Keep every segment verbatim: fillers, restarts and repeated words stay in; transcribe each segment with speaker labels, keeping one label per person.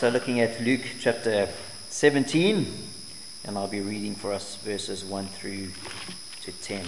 Speaker 1: So looking at Luke chapter seventeen, and I'll be reading for us verses one through to ten.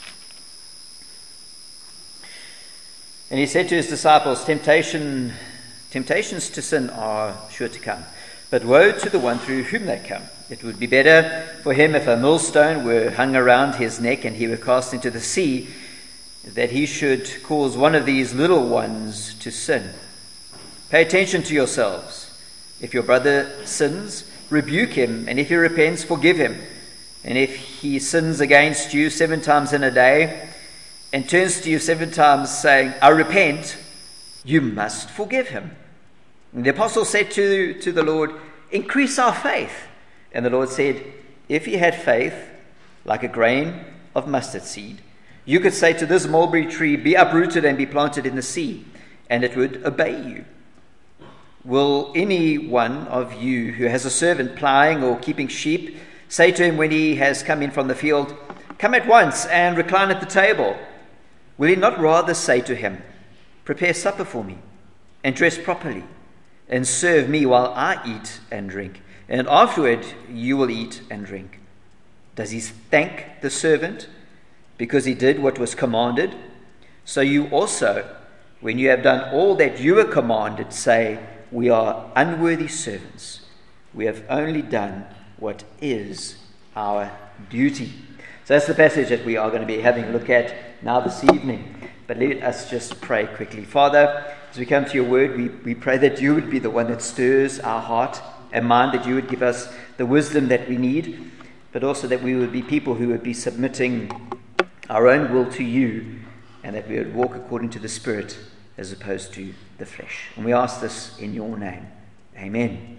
Speaker 1: And he said to his disciples, Temptation, temptations to sin are sure to come, but woe to the one through whom they come. It would be better for him if a millstone were hung around his neck and he were cast into the sea, that he should cause one of these little ones to sin. Pay attention to yourselves. If your brother sins, rebuke him, and if he repents, forgive him. And if he sins against you seven times in a day, and turns to you seven times saying, I repent, you must forgive him. And the apostle said to, to the Lord, Increase our faith. And the Lord said, If ye had faith like a grain of mustard seed, you could say to this mulberry tree, Be uprooted and be planted in the sea, and it would obey you. Will any one of you who has a servant ploughing or keeping sheep say to him when he has come in from the field, Come at once and recline at the table? Will he not rather say to him, Prepare supper for me, and dress properly, and serve me while I eat and drink, and afterward you will eat and drink? Does he thank the servant because he did what was commanded? So you also, when you have done all that you were commanded, say, We are unworthy servants. We have only done what is our duty. So that's the passage that we are going to be having a look at now this evening. But let us just pray quickly. Father, as we come to your word, we, we pray that you would be the one that stirs our heart and mind, that you would give us the wisdom that we need, but also that we would be people who would be submitting our own will to you, and that we would walk according to the Spirit as opposed to the flesh. And we ask this in your name. Amen.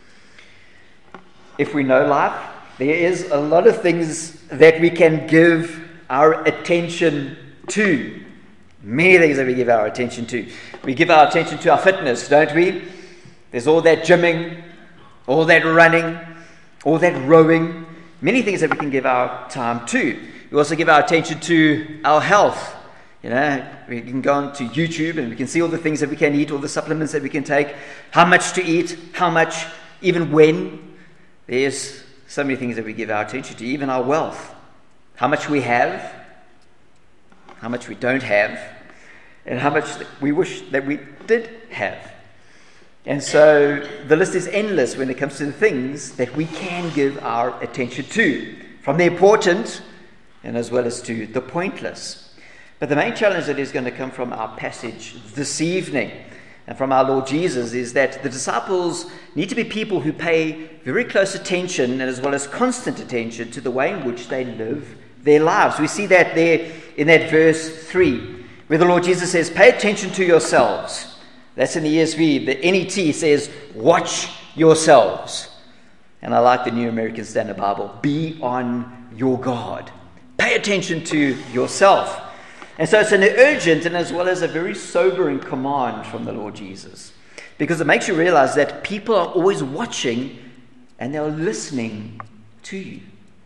Speaker 1: If we know life, there is a lot of things that we can give our attention to. Many things that we give our attention to. We give our attention to our fitness, don't we? There's all that gymming, all that running, all that rowing. Many things that we can give our time to. We also give our attention to our health. You know, we can go on to YouTube and we can see all the things that we can eat, all the supplements that we can take, how much to eat, how much, even when. There's so many things that we give our attention to, even our wealth, how much we have, how much we don't have, and how much we wish that we did have. And so the list is endless when it comes to the things that we can give our attention to, from the important and as well as to the pointless. But the main challenge that is going to come from our passage this evening and from our Lord Jesus is that the disciples need to be people who pay very close attention and as well as constant attention to the way in which they live their lives. We see that there in that verse three, where the Lord Jesus says, Pay attention to yourselves. That's in the E S V. The N E T says, Watch yourselves. And I like the New American Standard Bible. Be on your guard. Pay attention to yourself. And so it's an urgent and as well as a very sobering command from the Lord Jesus, because it makes you realize that people are always watching and they're listening to you.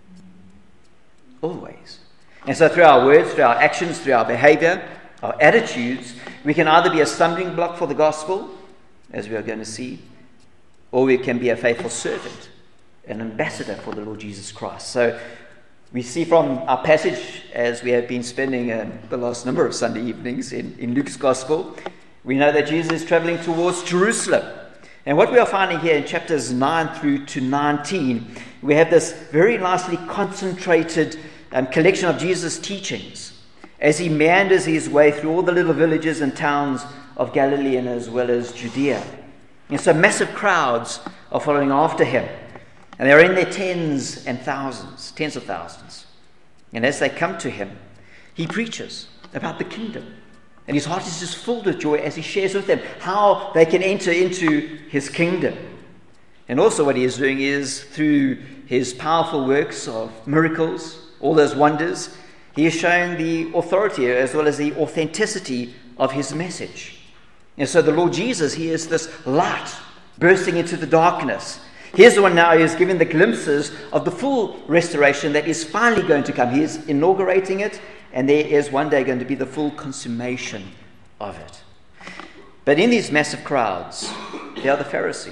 Speaker 1: Always. And so through our words, through our actions, through our behavior, our attitudes, we can either be a stumbling block for the gospel, as we are going to see, or we can be a faithful servant, an ambassador for the Lord Jesus Christ. So we see from our passage, as we have been spending uh, the last number of Sunday evenings in, in Luke's Gospel, we know that Jesus is traveling towards Jerusalem. And what we are finding here in chapters nine through to nineteen, we have this very nicely concentrated um, collection of Jesus' teachings as he meanders his way through all the little villages and towns of Galilee and as well as Judea. And so massive crowds are following after him. And they're in their tens and thousands, tens of thousands. And as they come to him, he preaches about the kingdom. And his heart is just filled with joy as he shares with them how they can enter into his kingdom. And also what he is doing is, through his powerful works of miracles, all those wonders, he is showing the authority as well as the authenticity of his message. And so the Lord Jesus, he is this light bursting into the darkness. Here's the one now who is giving the glimpses of the full restoration that is finally going to come. He is inaugurating it, and there is one day going to be the full consummation of it. But in these massive crowds, there are the Pharisees,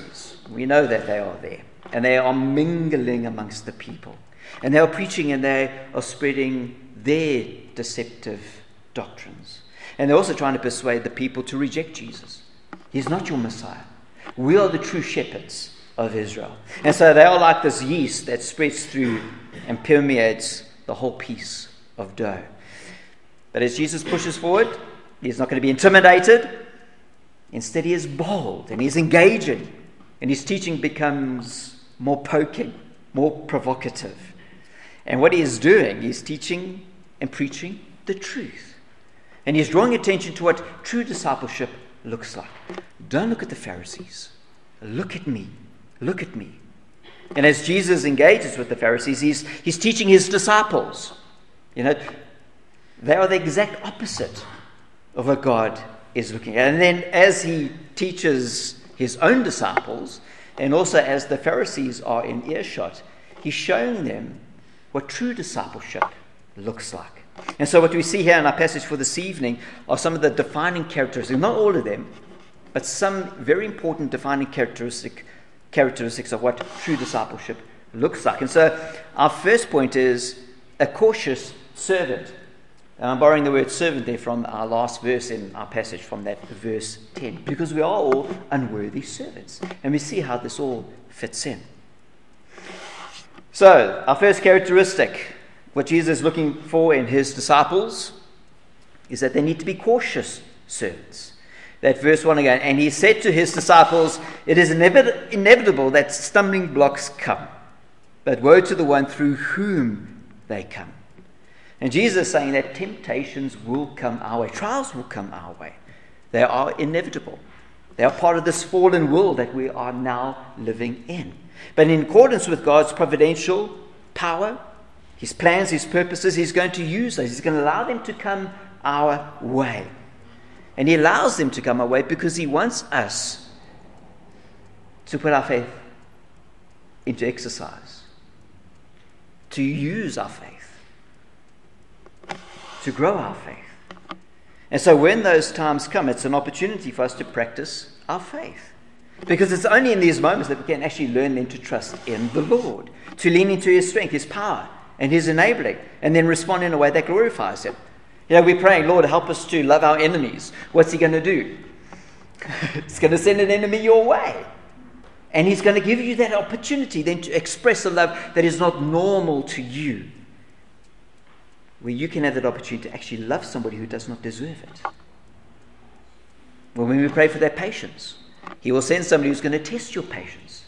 Speaker 1: We know that they are there. And they are mingling amongst the people. And they are preaching and they are spreading their deceptive doctrines. And they're also trying to persuade the people to reject Jesus. He's not your Messiah. We are the true shepherds of Israel. And so they are like this yeast that spreads through and permeates the whole piece of dough. But as Jesus pushes forward, he's not going to be intimidated. Instead, he is bold and he's engaging. And his teaching becomes more poking, more provocative. And what he is doing is teaching and preaching the truth. And he's drawing attention to what true discipleship looks like. Don't look at the Pharisees. Look at me. Look at me. And as Jesus engages with the Pharisees, he's, he's teaching his disciples. You know, they are the exact opposite of what God is looking at. And then as he teaches his own disciples, and also as the Pharisees are in earshot, he's showing them what true discipleship looks like. And so what we see here in our passage for this evening are some of the defining characteristics, not all of them, but some very important defining characteristic, characteristics of what true discipleship looks like. And so our first point is a cautious servant. And I'm borrowing the word servant there from our last verse in our passage, from that verse ten, because we are all unworthy servants. And we see how this all fits in. So, our first characteristic, what Jesus is looking for in his disciples, is that they need to be cautious servants. That verse one again, and he said to his disciples, it is inevit- inevitable that stumbling blocks come, but woe to the one through whom they come. And Jesus is saying that temptations will come our way. Trials will come our way. They are inevitable. They are part of this fallen world that we are now living in. But in accordance with God's providential power, his plans, his purposes, he's going to use those. He's going to allow them to come our way. And he allows them to come our way because he wants us to put our faith into exercise, to use our faith, to grow our faith. And so when those times come, it's an opportunity for us to practice our faith. Because it's only in these moments that we can actually learn then to trust in the Lord, to lean into his strength, his power, and his enabling, and then respond in a way that glorifies him. You know, we're praying, Lord, help us to love our enemies. What's he going to do? He's going to send an enemy your way. And he's going to give you that opportunity then to express a love that is not normal to you, where you can have that opportunity to actually love somebody who does not deserve it. Well, when we pray for their patience, he will send somebody who's going to test your patience.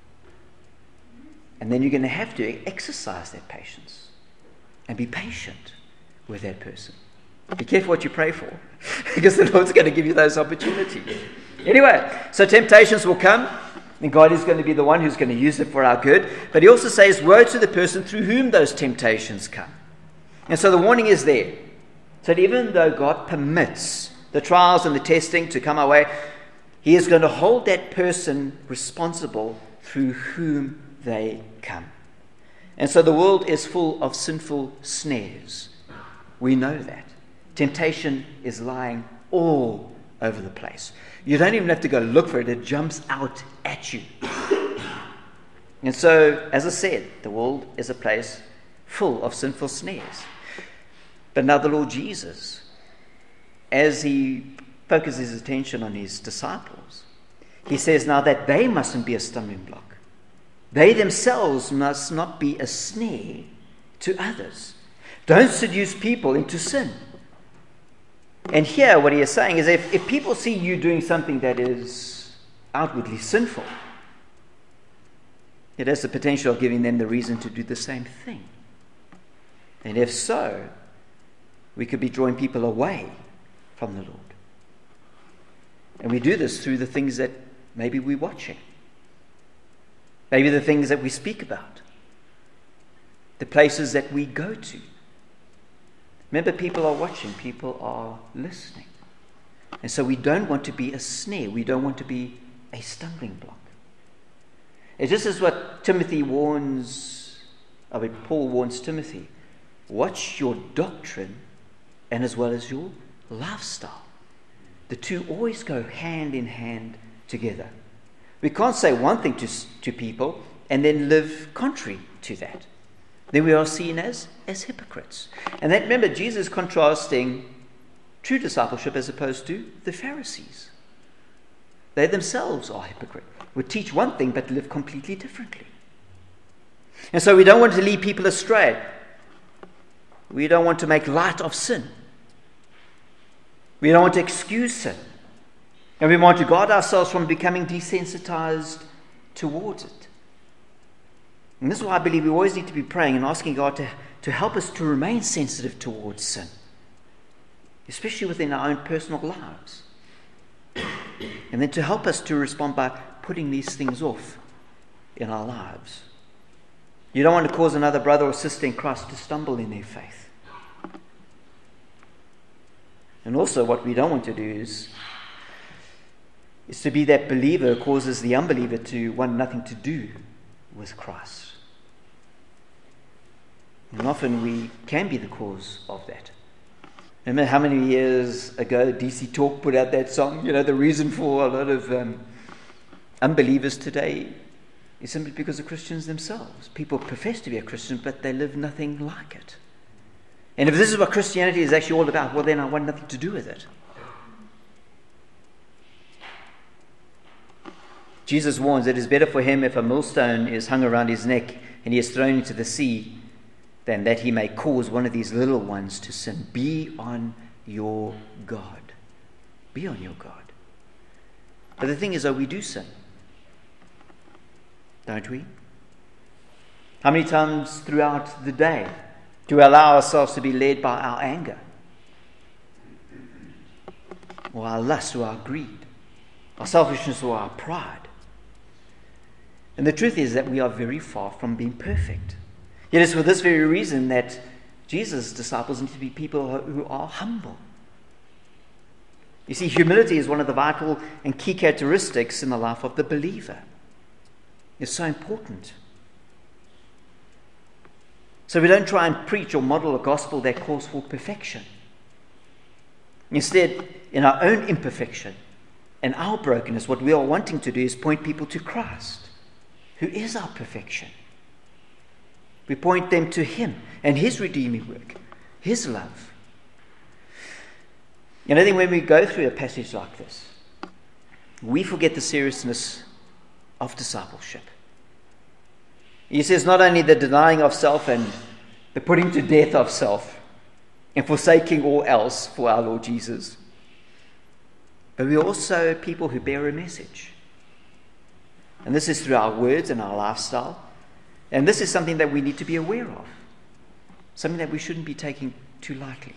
Speaker 1: And then you're going to have to exercise that patience and be patient with that person. Be careful what you pray for, because the Lord's going to give you those opportunities. Anyway, so temptations will come, and God is going to be the one who's going to use it for our good. But he also says, woe to the person through whom those temptations come. And so the warning is there. So that even though God permits the trials and the testing to come our way, he is going to hold that person responsible through whom they come. And so the world is full of sinful snares. We know that. Temptation is lying all over the place. You don't even have to go look for it. It jumps out at you. And so, as I said, the world is a place full of sinful snares. But now the Lord Jesus, as he focuses his attention on his disciples, he says now that they mustn't be a stumbling block. They themselves must not be a snare to others. Don't seduce people into sin. And here what he is saying is if, if people see you doing something that is outwardly sinful, it has the potential of giving them the reason to do the same thing. And if so, we could be drawing people away from the Lord. And we do this through the things that maybe we're watching. Maybe the things that we speak about. The places that we go to. Remember, people are watching. People are listening. And so we don't want to be a snare. We don't want to be a stumbling block. And this is what Timothy warns, I mean, Paul warns Timothy. Watch your doctrine and as well as your lifestyle. The two always go hand in hand together. We can't say one thing to, to people and then live contrary to that. Then we are seen as, as hypocrites. And then remember, Jesus is contrasting true discipleship as opposed to the Pharisees. They themselves are hypocrites, would teach one thing but live completely differently. And so we don't want to lead people astray. We don't want to make light of sin. We don't want to excuse sin. And we want to guard ourselves from becoming desensitized towards it. And this is why I believe we always need to be praying and asking God to, to help us to remain sensitive towards sin, especially within our own personal lives. And then to help us to respond by putting these things off in our lives. You don't want to cause another brother or sister in Christ to stumble in their faith. And also what we don't want to do is, is to be that believer who causes the unbeliever to want nothing to do with Christ. And often we can be the cause of that. Remember how many years ago D C Talk put out that song? You know, the reason for a lot of um, unbelievers today is simply because of Christians themselves. People profess to be a Christian, but they live nothing like it. And if this is what Christianity is actually all about, well, then I want nothing to do with it. Jesus warns it is better for him if a millstone is hung around his neck and he is thrown into the sea than that he may cause one of these little ones to sin. Be on your guard. Be on your guard. But the thing is, though, we do sin. Don't we? How many times throughout the day do we allow ourselves to be led by our anger? Or our lust, or our greed? Our selfishness, or our pride? And the truth is that we are very far from being perfect. Yet it's for this very reason that Jesus' disciples need to be people who are humble. You see, humility is one of the vital and key characteristics in the life of the believer. It's so important. So we don't try and preach or model a gospel that calls for perfection. Instead, in our own imperfection and our brokenness, what we are wanting to do is point people to Christ, who is our perfection. We point them to him and his redeeming work, his love. And I think when we go through a passage like this, we forget the seriousness of discipleship. He says not only the denying of self and the putting to death of self and forsaking all else for our Lord Jesus, but we are also people who bear a message. And this is through our words and our lifestyle. And this is something that we need to be aware of. Something that we shouldn't be taking too lightly.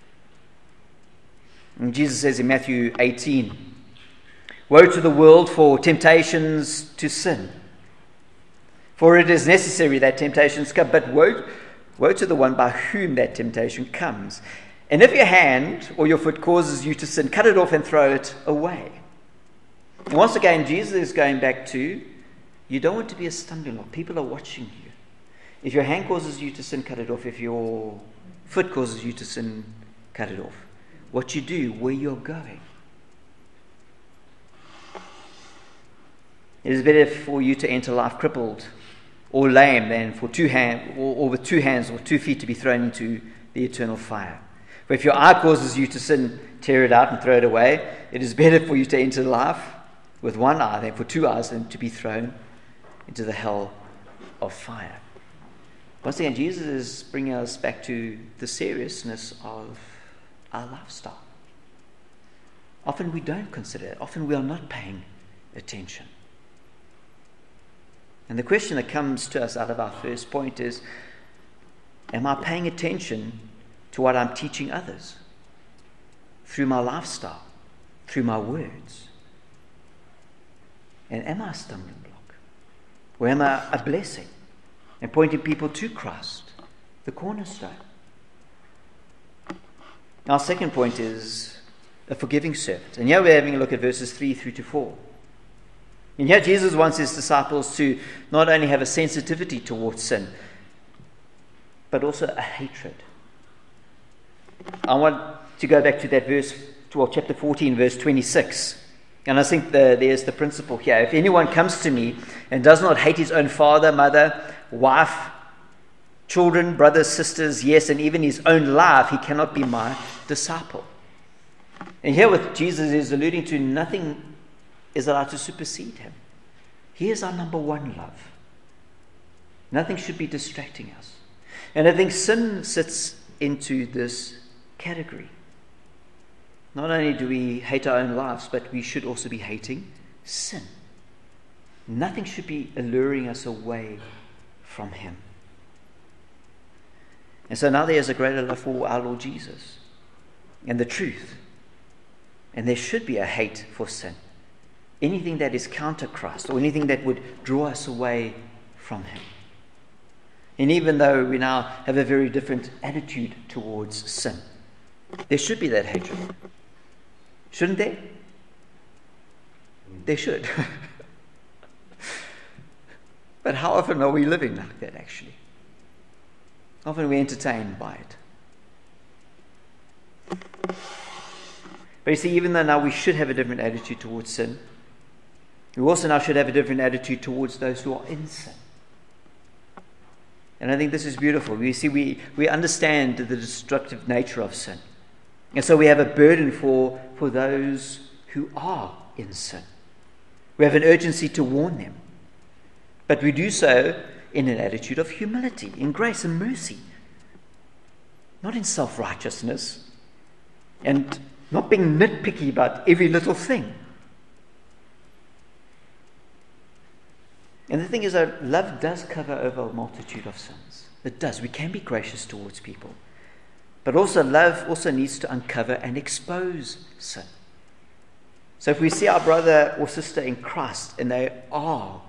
Speaker 1: And Jesus says in Matthew eighteen, "Woe to the world for temptations to sin. For it is necessary that temptations come, but woe, woe to the one by whom that temptation comes. And if your hand or your foot causes you to sin, cut it off and throw it away." And once again, Jesus is going back to, you don't want to be a stumbling block. People are watching you. If your hand causes you to sin, cut it off. If your foot causes you to sin, cut it off. What you do, where you're going. It is better for you to enter life crippled or lame than for two hand, or, or with two hands or two feet to be thrown into the eternal fire. For if your eye causes you to sin, tear it out and throw it away. It is better for you to enter life with one eye than for two eyes than to be thrown into the hell of fire. Once again, Jesus is bringing us back to the seriousness of our lifestyle. Often we don't consider it. Often we are not paying attention. And the question that comes to us out of our first point is, am I paying attention to what I'm teaching others through my lifestyle, through my words? And am I a stumbling block? Or am I a blessing and pointing people to Christ, the cornerstone? Our second point is a forgiving servant. And here we're having a look at verses three through to four. And here Jesus wants his disciples to not only have a sensitivity towards sin, but also a hatred. I want to go back to that verse, well, chapter fourteen, verse twenty-six. And I think the, there's the principle here. If anyone comes to me and does not hate his own father, mother, wife, children, brothers, sisters, yes, and even his own life, he cannot be my disciple. And here what Jesus is alluding to, nothing is allowed to supersede him. He is our number one love. Nothing should be distracting us. And I think sin sits into this category. Not only do we hate our own lives, but we should also be hating sin. Nothing should be alluring us away from him. And so now there is a greater love for our Lord Jesus and the truth. And there should be a hate for sin. Anything that is counter Christ or anything that would draw us away from him. And even though we now have a very different attitude towards sin, there should be that hatred. Shouldn't there? There should. But how often are we living like that, actually? Often we're entertained by it. But you see, even though now we should have a different attitude towards sin, we also now should have a different attitude towards those who are in sin. And I think this is beautiful. We see, we, we understand the destructive nature of sin. And so we have a burden for, for those who are in sin. We have an urgency to warn them. But we do so in an attitude of humility, in grace and mercy. Not in self-righteousness. And not being nitpicky about every little thing. And the thing is that love does cover over a multitude of sins. It does. We can be gracious towards people. But also love also needs to uncover and expose sin. So if we see our brother or sister in Christ and they are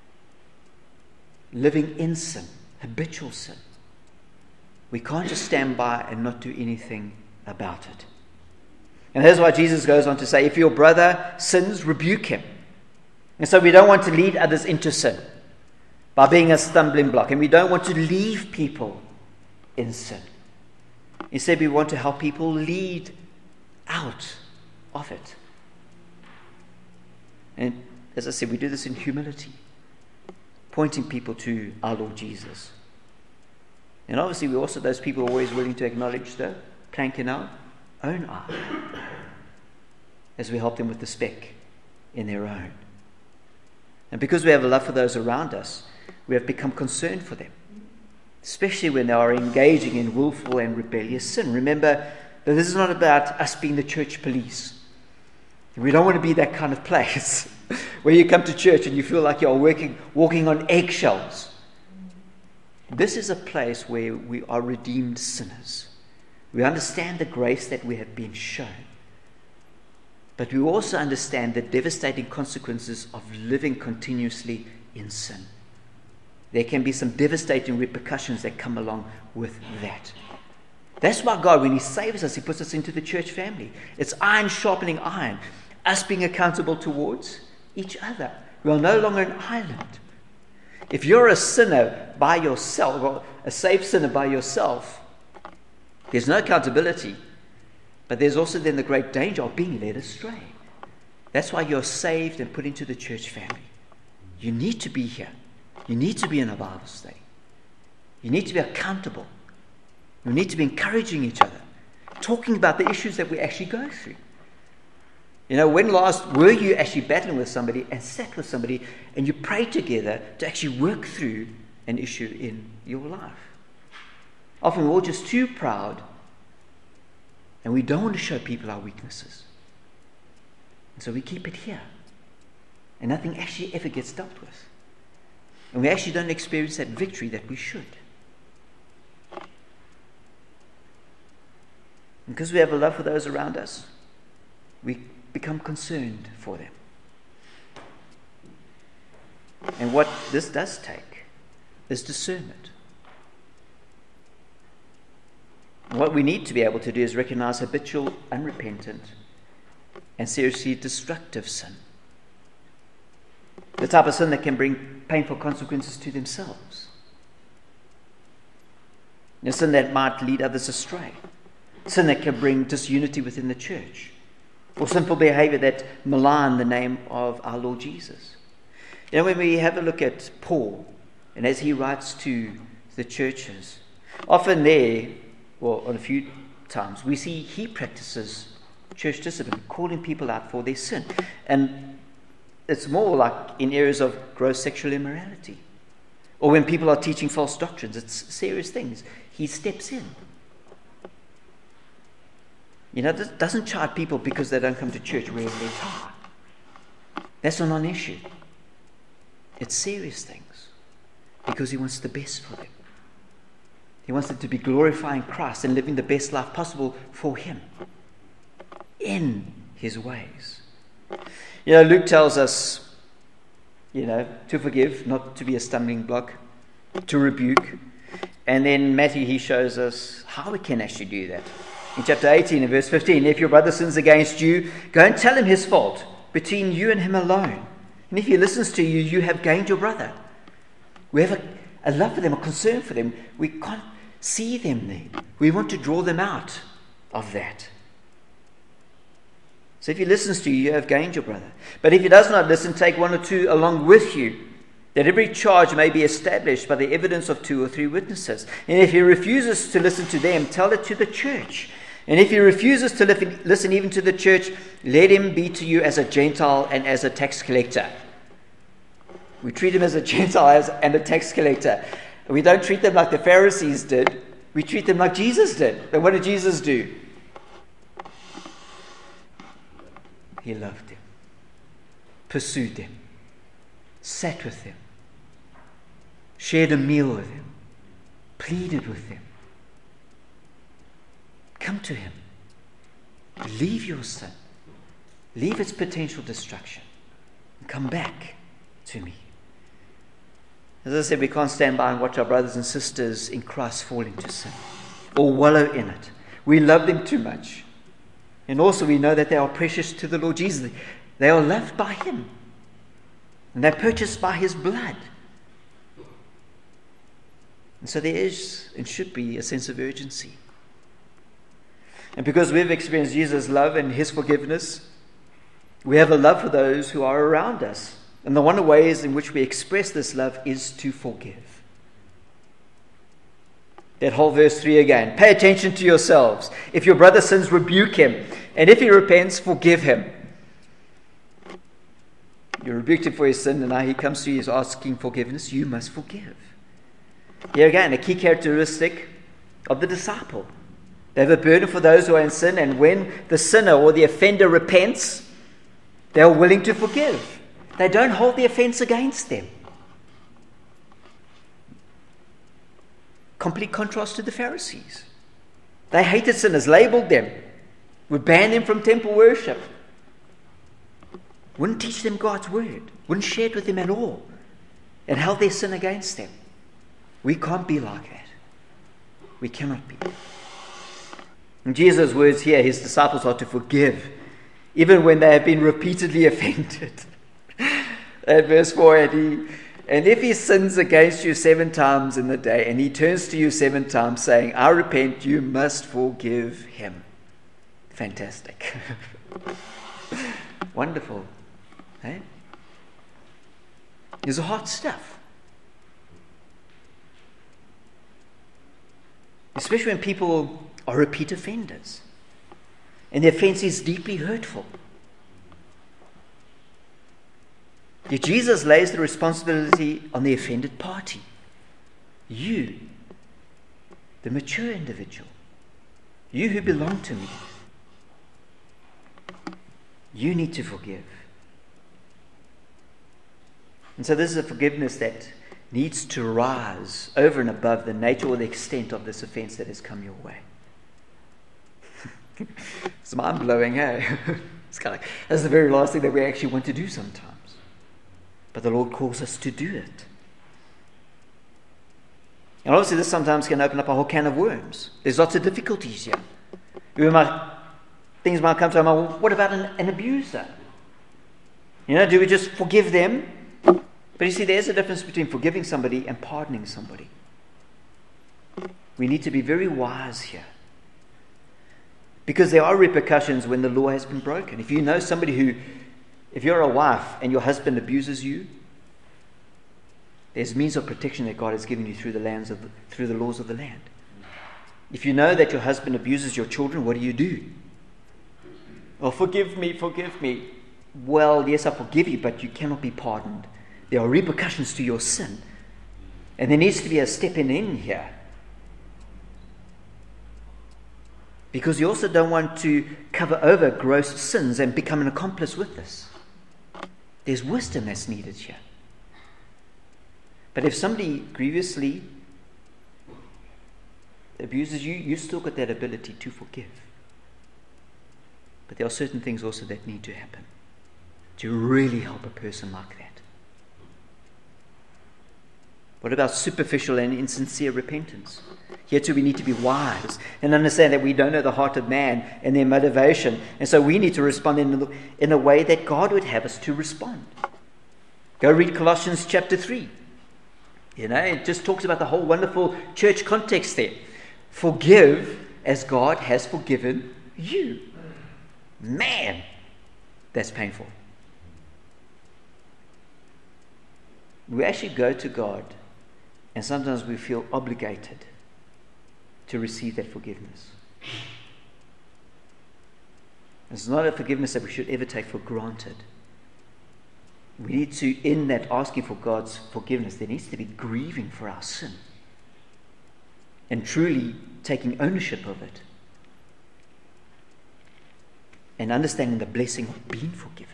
Speaker 1: living in sin, habitual sin, we can't just stand by and not do anything about it. And that's why Jesus goes on to say, if your brother sins, rebuke him. And so we don't want to lead others into sin by being a stumbling block. And we don't want to leave people in sin. Instead, we want to help people lead out of it. And as I said, we do this in humility, pointing people to our Lord Jesus. And obviously, we're also those people always willing to acknowledge the plank in our own eye as we help them with the speck in their own. And because we have a love for those around us, we have become concerned for them, especially when they are engaging in willful and rebellious sin. Remember that this is not about us being the church police. We don't want to be that kind of place where you come to church and you feel like you're working, walking on eggshells. This is a place where we are redeemed sinners. We understand the grace that we have been shown. But we also understand the devastating consequences of living continuously in sin. There can be some devastating repercussions that come along with that. That's why God, when he saves us, he puts us into the church family. It's iron sharpening iron. Us being accountable towards each other. We are no longer an island. If you're a sinner by yourself, or a saved sinner by yourself, there's no accountability. But there's also then the great danger of being led astray. That's why you're saved and put into the church family. You need to be here. You need to be in a Bible study. You need to be accountable. You need to be encouraging each other, talking about the issues that we actually go through. You know, when last were you actually battling with somebody and sat with somebody and you prayed together to actually work through an issue in your life? Often we're all just too proud and we don't want to show people our weaknesses. And so we keep it here. And nothing actually ever gets dealt with. And we actually don't experience that victory that we should. And because we have a love for those around us, we become concerned for them. And what this does take is discernment. And what we need to be able to do is recognize habitual, unrepentant, and seriously destructive sin. The type of sin that can bring painful consequences to themselves. A sin that might lead others astray. Sin that can bring disunity within the church. or sinful behavior that malign the name of our Lord Jesus. You know, when we have a look at Paul, and as he writes to the churches, often there, well, on a few times, we see he practices church discipline, calling people out for their sin. And it's more like in areas of gross sexual immorality, or when people are teaching false doctrines. It's serious things. He steps in. You know, this doesn't chide people because they don't come to church wearing their tie. That's not an issue. It's serious things, because he wants the best for them. He wants them to be glorifying Christ and living the best life possible for him in his ways. You know, Luke tells us, you know, to forgive, not to be a stumbling block, to rebuke. And then Matthew, he shows us how we can actually do that. In chapter eighteen and verse fifteen, if your brother sins against you, go and tell him his fault between you and him alone. And if he listens to you, you have gained your brother. We have a, a love for them, a concern for them. We can't see them there. We want to draw them out of that. So if he listens to you, you have gained your brother. But if he does not listen, take one or two along with you, that every charge may be established by the evidence of two or three witnesses. And if he refuses to listen to them, tell it to the church. And if he refuses to listen even to the church, let him be to you as a Gentile and as a tax collector. We treat him as a Gentile and a tax collector. We don't treat them like the Pharisees did. We treat them like Jesus did. And what did Jesus do? He loved them, pursued them, sat with them, shared a meal with them, pleaded with them. Come to him. Leave your sin. Leave its potential destruction. And come back to me. As I said, we can't stand by and watch our brothers and sisters in Christ fall into sin or wallow in it. We love them too much. And also we know that they are precious to the Lord Jesus. They are loved by him. And they're purchased by his blood. And so there is and should be a sense of urgency. And because we've experienced Jesus' love and his forgiveness, we have a love for those who are around us. And the one of the ways in which we express this love is to forgive. That whole verse three again. Pay attention to yourselves. If your brother sins, rebuke him. And if he repents, forgive him. You rebuked him for his sin, and now he comes to you, he's asking forgiveness. You must forgive. Here again, a key characteristic of the disciple. They have a burden for those who are in sin, and when the sinner or the offender repents, they are willing to forgive. They don't hold the offense against them. Complete contrast to the Pharisees. They hated sinners, labeled them, would ban them from temple worship, wouldn't teach them God's word, wouldn't share it with them at all, and held their sin against them. We can't be like that. We cannot be. In Jesus' words here, his disciples are to forgive, even when they have been repeatedly offended. At verse four, and, he, and if he sins against you seven times in the day, and he turns to you seven times saying, I repent, you must forgive him. Fantastic. Wonderful. Hey? It's hard stuff. Especially when people are repeat offenders. And the offense is deeply hurtful. Yet Jesus lays the responsibility on the offended party. You, the mature individual. You who belong to me. You need to forgive. And so this is a forgiveness that needs to rise over and above the nature or the extent of this offense that has come your way. It's mind-blowing, hey? It's kind of like, that's the very last thing that we actually want to do sometimes. But the Lord calls us to do it. And obviously this sometimes can open up a whole can of worms. There's lots of difficulties here. We might, things might come to our mind, well, what about an, an abuser? You know, do we just forgive them? But you see, there's a difference between forgiving somebody and pardoning somebody. We need to be very wise here. Because there are repercussions when the law has been broken. If you know somebody who, if you're a wife and your husband abuses you, there's means of protection that God has given you through the lands of the, through the laws of the land. If you know that your husband abuses your children, what do you do? Oh, forgive me, forgive me. Well, yes, I forgive you, but you cannot be pardoned. There are repercussions to your sin. And there needs to be a stepping in here. Because you also don't want to cover over gross sins and become an accomplice with this. There's wisdom that's needed here. But if somebody grievously abuses you, you've still got that ability to forgive. But there are certain things also that need to happen to really help a person like that. What about superficial and insincere repentance? Here too we need to be wise and understand that we don't know the heart of man and their motivation. And so we need to respond in a, in a way that God would have us to respond. Go read Colossians chapter three. You know, it just talks about the whole wonderful church context there. Forgive as God has forgiven you. Man, that's painful. We actually go to God, and sometimes we feel obligated to receive that forgiveness. It's not a forgiveness that we should ever take for granted. We need to, in that asking for God's forgiveness, there needs to be grieving for our sin and truly taking ownership of it and understanding the blessing of being forgiven.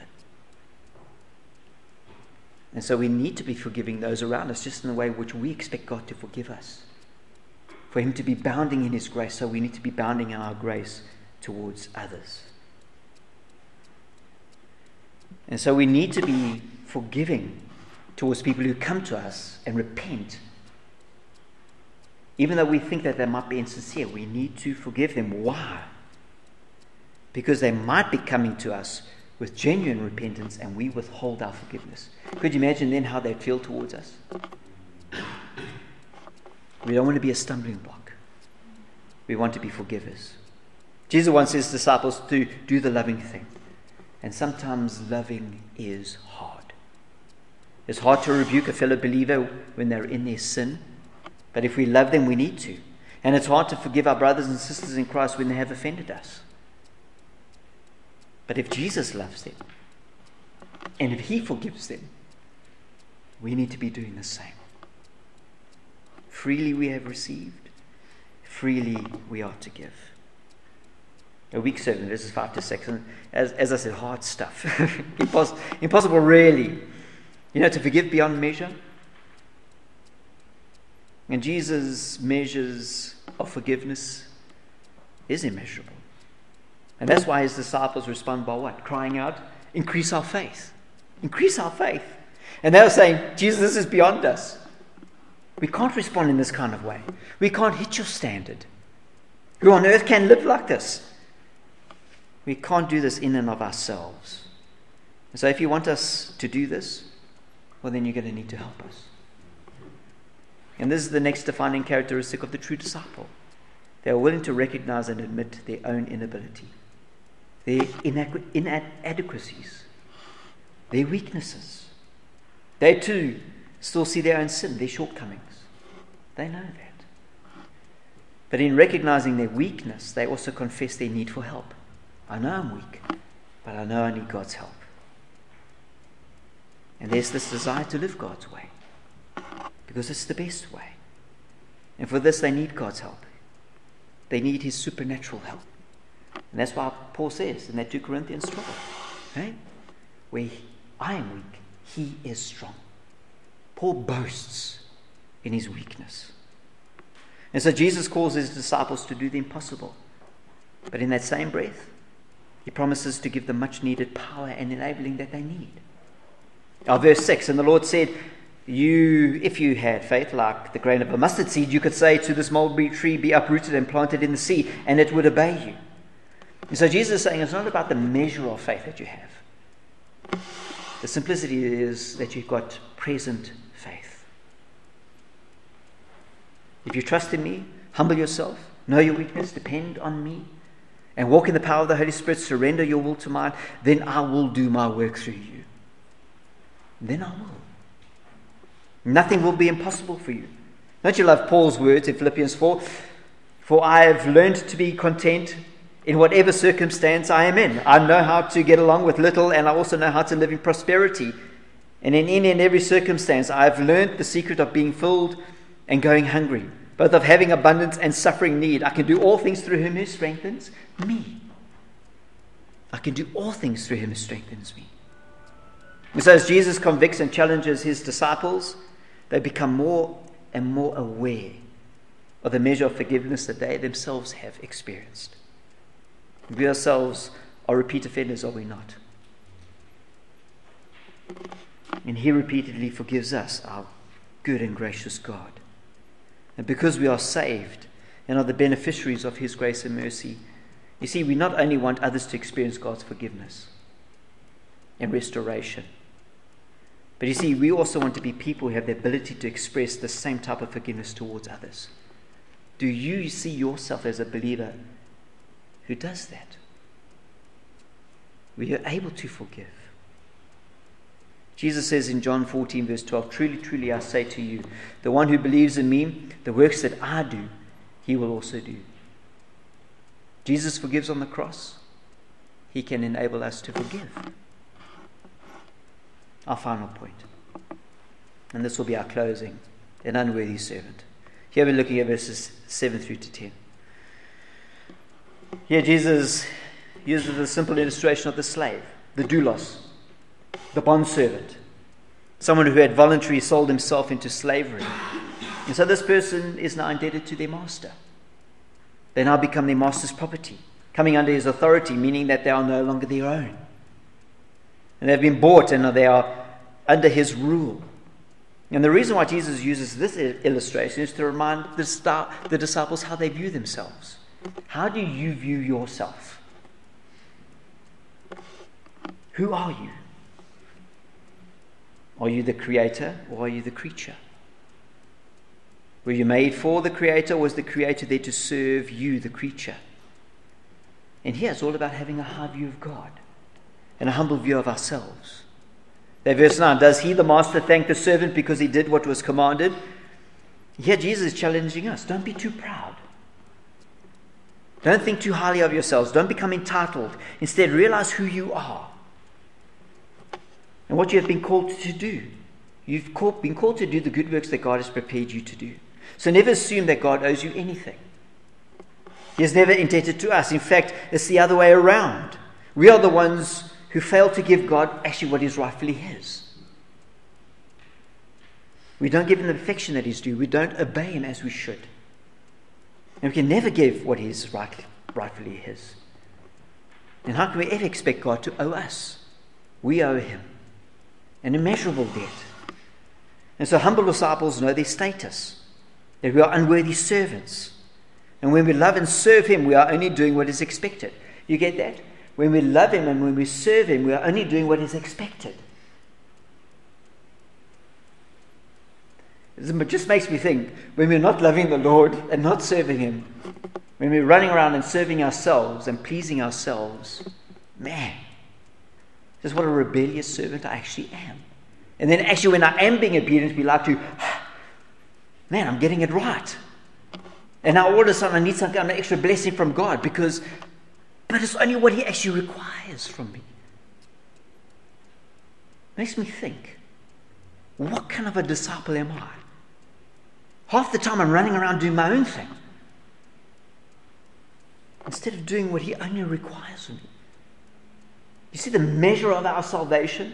Speaker 1: And so we need to be forgiving those around us just in the way in which we expect God to forgive us. For Him to be bounding in His grace, so we need to be bounding in our grace towards others. And so we need to be forgiving towards people who come to us and repent. Even though we think that they might be insincere, we need to forgive them. Why? Because they might be coming to us with genuine repentance and we withhold our forgiveness. Could you imagine then how they'd feel towards us? We don't want to be a stumbling block. We want to be forgivers. Jesus wants His disciples to do the loving thing. And sometimes loving is hard. It's hard to rebuke a fellow believer when they're in their sin. But if we love them, we need to. And it's hard to forgive our brothers and sisters in Christ when they have offended us. But if Jesus loves them, and if He forgives them, we need to be doing the same. Freely we have received, freely we are to give. A week seven, verses five to six. And as, as I said, hard stuff. Impos- impossible, really. You know, to forgive beyond measure. And Jesus' measures of forgiveness is immeasurable. And that's why His disciples respond by what? Crying out, increase our faith. Increase our faith. And they were saying, Jesus, this is beyond us. We can't respond in this kind of way. We can't hit your standard. Who on earth can live like this? We can't do this in and of ourselves. And so if you want us to do this, well, then you're going to need to help us. And this is the next defining characteristic of the true disciple. They are willing to recognize and admit their own inability, their inadequ- inadequacies, their weaknesses. They too still see their own sin, their shortcomings. They know that. But in recognizing their weakness, they also confess their need for help. I know I'm weak, but I know I need God's help. And there's this desire to live God's way, because it's the best way. And for this, they need God's help. They need His supernatural help. And that's why Paul says in that two Corinthians twelve, right? Where I am weak, He is strong. Paul boasts in his weakness. And so Jesus calls His disciples to do the impossible. But in that same breath, He promises to give them much needed power and enabling that they need. Now, verse six, and the Lord said, You, if you had faith like the grain of a mustard seed, you could say to this mulberry tree, be uprooted and planted in the sea, and it would obey you. And so Jesus is saying it's not about the measure of faith that you have. The simplicity is that you've got present faith. If you trust in me, humble yourself, know your weakness, depend on me, and walk in the power of the Holy Spirit, surrender your will to mine, then I will do my work through you. Then I will. Nothing will be impossible for you. Don't you love Paul's words in Philippians four? For I have learned to be content in whatever circumstance I am in. I know how to get along with little, and I also know how to live in prosperity. And in any and every circumstance, I have learned the secret of being filled and going hungry, both of having abundance and suffering need. I can do all things through him who strengthens me. I can do all things through him who strengthens me. And so as Jesus convicts and challenges his disciples, they become more and more aware of the measure of forgiveness that they themselves have experienced. We ourselves are repeat offenders, are we not? And he repeatedly forgives us, our good and gracious God. And because we are saved and are the beneficiaries of his grace and mercy, you see, we not only want others to experience God's forgiveness and restoration, but you see, we also want to be people who have the ability to express the same type of forgiveness towards others. Do you see yourself as a believer who does that? We are able to forgive. Jesus says in John fourteen verse twelve, truly, truly I say to you, the one who believes in me, the works that I do, he will also do. Jesus forgives on the cross. He can enable us to forgive. Our final point, and this will be our closing, an unworthy servant. Here we're looking at verses seven through to ten. Here Jesus uses a simple illustration of the slave, the doulos, the bondservant, someone who had voluntarily sold himself into slavery. And so this person is now indebted to their master. They now become their master's property, coming under his authority, meaning that they are no longer their own. And they've been bought and they are under his rule. And the reason why Jesus uses this illustration is to remind the disciples how they view themselves. How do you view yourself? Who are you? Are you the creator or are you the creature? Were you made for the creator, or was the creator there to serve you, the creature? And here it's all about having a high view of God and a humble view of ourselves. There, verse nine, does he, the master, thank the servant because he did what was commanded? Here Jesus is challenging us. Don't be too proud. Don't think too highly of yourselves. Don't become entitled. Instead, realize who you are and what you have been called to do. You've called, been called to do the good works that God has prepared you to do. So never assume that God owes you anything. He is never indebted to us. In fact, it's the other way around. We are the ones who fail to give God actually what is rightfully his. We don't give him the affection that he's due. We don't obey him as we should. And we can never give what is right, rightfully his. And how can we ever expect God to owe us? We owe him an immeasurable debt. And so humble disciples know their status, that we are unworthy servants. And when we love and serve him, we are only doing what is expected. You get that? When we love him and when we serve him, we are only doing what is expected. It just makes me think, when we're not loving the Lord and not serving him, when we're running around and serving ourselves and pleasing ourselves, man, just what a rebellious servant I actually am. And then actually when I am being obedient, we like to, man, I'm getting it right. And now all of a sudden I need some kind of extra blessing from God because, but it's only what he actually requires from me. Makes me think, what kind of a disciple am I? Half the time I'm running around doing my own thing instead of doing what he only requires of me. You see the measure of our salvation?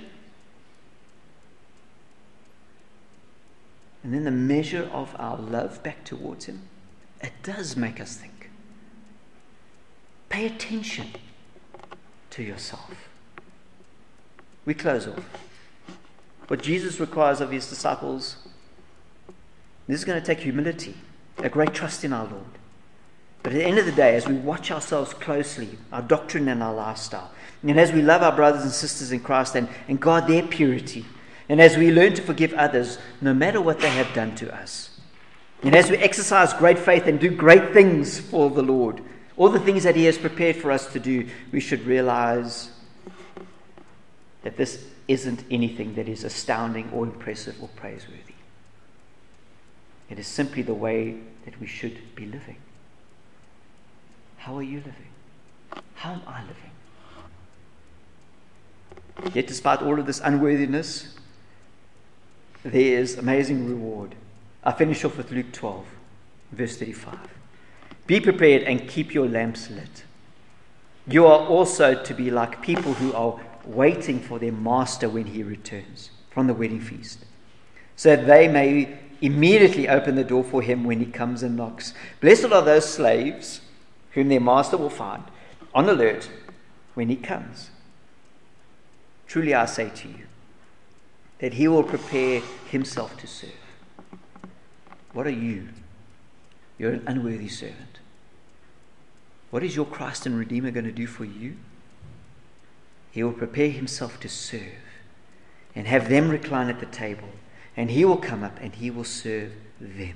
Speaker 1: And then the measure of our love back towards him? It does make us think. Pay attention to yourself. We close off. What Jesus requires of his disciples, this is going to take humility, a great trust in our Lord. But at the end of the day, as we watch ourselves closely, our doctrine and our lifestyle, and as we love our brothers and sisters in Christ and, and guard their purity, and as we learn to forgive others, no matter what they have done to us, and as we exercise great faith and do great things for the Lord, all the things that he has prepared for us to do, we should realize that this isn't anything that is astounding or impressive or praiseworthy. It is simply the way that we should be living. How are you living? How am I living? Yet despite all of this unworthiness, there is amazing reward. I finish off with Luke twelve, verse thirty-five. Be prepared and keep your lamps lit. You are also to be like people who are waiting for their master when he returns from the wedding feast, so that they may immediately open the door for him when he comes and knocks. Blessed are those slaves whom their master will find on alert when he comes. Truly I say to you, that he will prepare himself to serve. What are you? You're an unworthy servant. What is your Christ and Redeemer going to do for you? He will prepare himself to serve and have them recline at the table, and he will come up and he will serve them.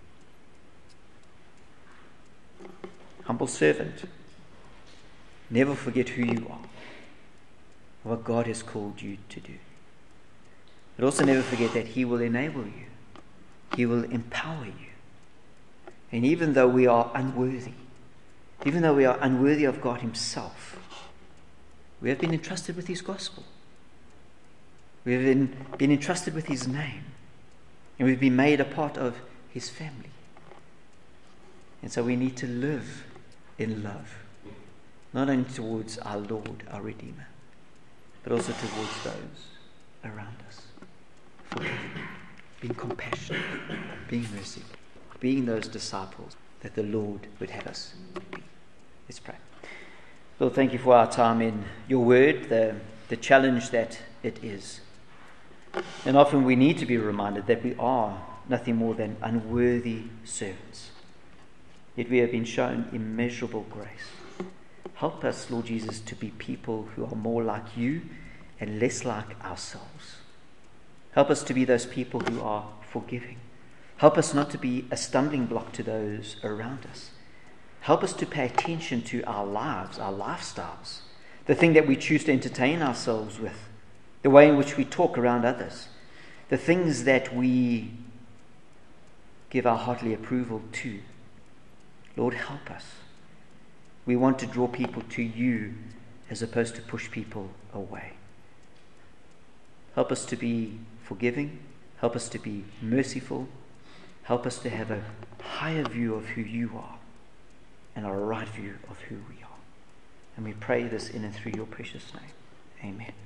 Speaker 1: Humble servant, never forget who you are, what God has called you to do. But also never forget that he will enable you. He will empower you. And even though we are unworthy, even though we are unworthy of God himself, we have been entrusted with his gospel. We have been, been entrusted with his name. And we've been made a part of his family. And so we need to live in love, not only towards our Lord, our Redeemer, but also towards those around us. Forgiving, being compassionate, being merciful, being those disciples that the Lord would have us be. Let's pray. Lord, thank you for our time in your word, the, the challenge that it is. And often we need to be reminded that we are nothing more than unworthy servants. Yet we have been shown immeasurable grace. Help us, Lord Jesus, to be people who are more like you and less like ourselves. Help us to be those people who are forgiving. Help us not to be a stumbling block to those around us. Help us to pay attention to our lives, our lifestyles, the thing that we choose to entertain ourselves with, the way in which we talk around others, the things that we give our heartly approval to. Lord, help us. We want to draw people to you as opposed to push people away. Help us to be forgiving. Help us to be merciful. Help us to have a higher view of who you are and a right view of who we are. And we pray this in and through your precious name. Amen.